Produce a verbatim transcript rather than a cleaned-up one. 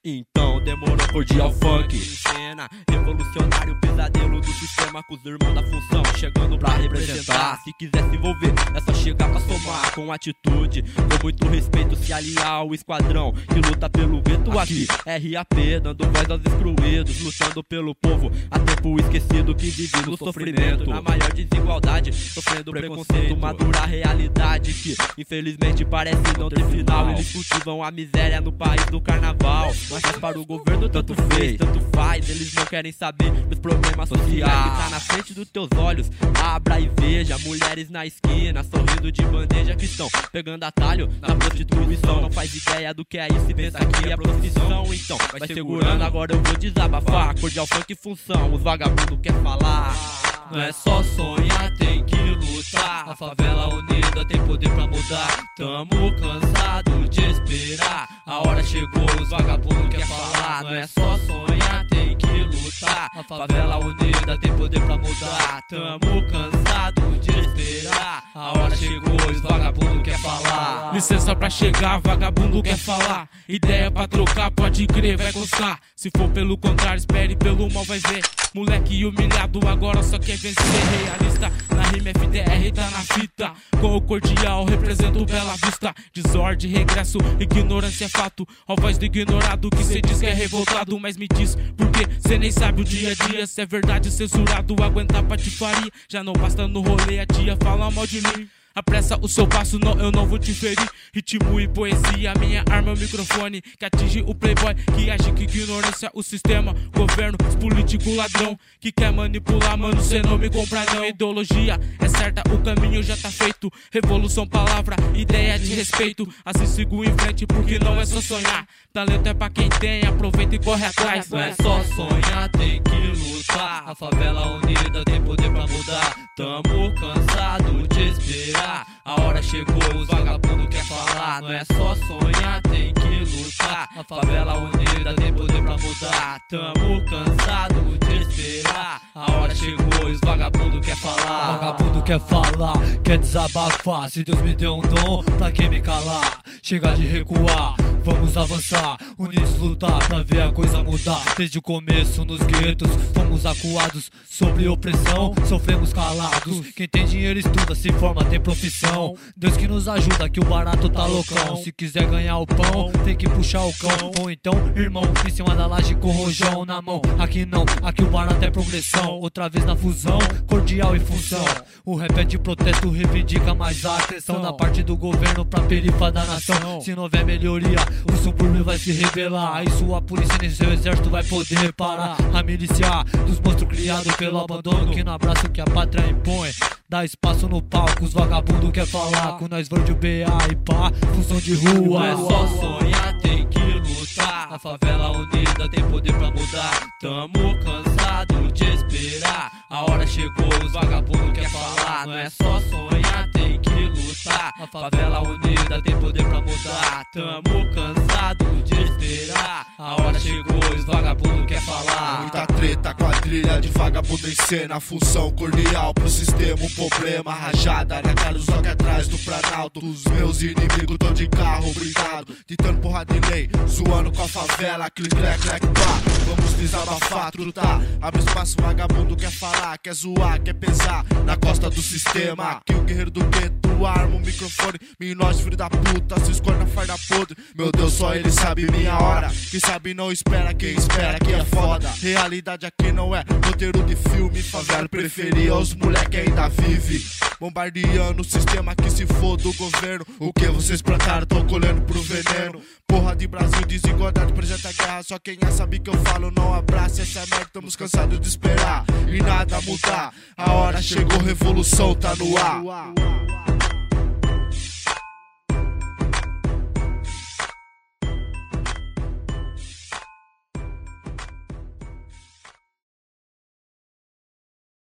Então demorou, cordial funk em cena, revolucionário, pesadelo do sistema, com os irmãos da função chegando pra representar. Se quiser se envolver, é só chegar pra somar com atitude, com muito respeito, se aliar ao esquadrão que luta pelo gueto aqui. R A P, dando voz aos excluídos, lutando pelo povo a tempo esquecido que vive no sofrimento, na maior desigualdade, sofrendo preconceito, uma dura realidade que infelizmente parece não ter final. Eles cultivam a miséria no país do carnaval, mas para o governo tanto fez, tanto faz. Eles não querem saber dos problemas sociais que tá na frente dos teus olhos. Abra e veja mulheres na esquina sorrindo de bandeja, que estão pegando atalho na prostituição. Não faz ideia do que é isso e pensa que é profissão. Então vai segurando, agora eu vou desabafar. Cordial funk função, os vagabundos quer falar. Não é só sonhar, tem que lutar. A favela unida tem poder pra mudar. Tamo cansado de esperar. A hora chegou, os vagabundos quer falar. Não é só sonhar, tem que lutar. A favela unida tem poder pra mudar. Tamo cansado de esperar. A hora chegou, os vagabundos quer falar. Licença pra chegar, vagabundo quer falar. Ideia pra trocar, pode crer, vai gostar. Se for pelo contrário, espere pelo mal, vai ver. Moleque humilhado agora só quer vencer. Realista, na rima F D R tá na fita. Com o cordial represento Bela Vista. Desordem, regresso, ignorância é fato. Ó voz do ignorado que cê diz que é revoltado. Mas me diz, por que cê nem sabe o dia a dia? Se é verdade censurado, aguentar patifaria. Já não basta no rolê, a tia fala mal de mim. Apressa o seu passo, não, eu não vou te ferir. Ritmo e poesia, minha arma é o microfone que atinge o playboy, que age que ignorância o sistema, governo, os políticos ladrão que quer manipular, mano, cê não me compra não. Ideologia é certa, o caminho já tá feito. Revolução, palavra, ideia de respeito. Assim sigo em frente porque não é só sonhar. Talento é pra quem tem, aproveita e corre atrás. Não é só sonhar, tem que lutar. A favela unida tem poder pra mudar. Tamo cansado de esperar. A hora chegou, os vagabundos quer falar. Não é só sonhar, tem que lutar. A favela unida tem poder pra mudar. Tamo cansado de esperar. A hora chegou, os vagabundos quer falar. Vagabundo quer falar, quer desabafar. Se Deus me deu um dom, pra quem me calar? Chega de recuar, vamos avançar. Unidos lutar pra ver a coisa mudar. Desde o começo nos guetos fomos acuados sobre opressão, sofremos calados. Quem tem dinheiro estuda, se forma, tem profissão. Deus que nos ajuda, que o barato tá loucão. Se quiser ganhar o pão, tem que puxar o cão. Ou então, irmão, em cima da laje com rojão na mão. Aqui não, aqui o barato é progressão. Outra vez na fusão, cordial e função. O rap é de protesto, reivindica mais a atenção da parte do governo pra perifa da nação. Se não houver melhoria, o suburbio vai se rebelar. Aí sua polícia nem seu exército vai poder parar a miliciar dos monstros criados pelo abandono, que não abraça o que a pátria impõe. Dá espaço no palco, os vagabundos quer falar. Com nós verde o B A e pá, função de rua. Não é só sonhar, tem que lutar. A favela unida tem poder pra mudar. Tamo cansado de esperar. A hora chegou, os vagabundos quer falar. Não é só sonhar, tem que lutar. A favela unida tem poder pra mudar. Tamo cansado de esperar. A hora chegou, os vagabundos quer falar. Muita treta, quadrilha de vagabundo em cena. Função cordial pro sistema, um problema. Rajada na cara, os olhos atrás do Planalto. Os meus inimigos tão de carro blindado, tentando porra de lei, zoando com a favela. Clic, clec, clec, pá. Vamos desabafar, trutar. Abre espaço, vagabundo quer falar, quer zoar, quer pesar na costa do sistema. Aqui o guerreiro do gueto arma o microfone. Me nós, filho da puta, se esconde na farda podre. Meu Deus, só ele sabe minha hora. Quem sabe não espera, quem espera que é foda. Realidade aqui não é roteiro de filme. Favela preferia, os moleque ainda vive bombardeando o sistema, que se for do governo. O que vocês plantaram, tão colhendo pro veneno. Porra de Brasil, desigualdade, projeto a guerra. Só quem é sabe que eu falo, não abraça essa merda. Estamos cansados de esperar e nada mudar. A hora chegou, revolução tá no ar.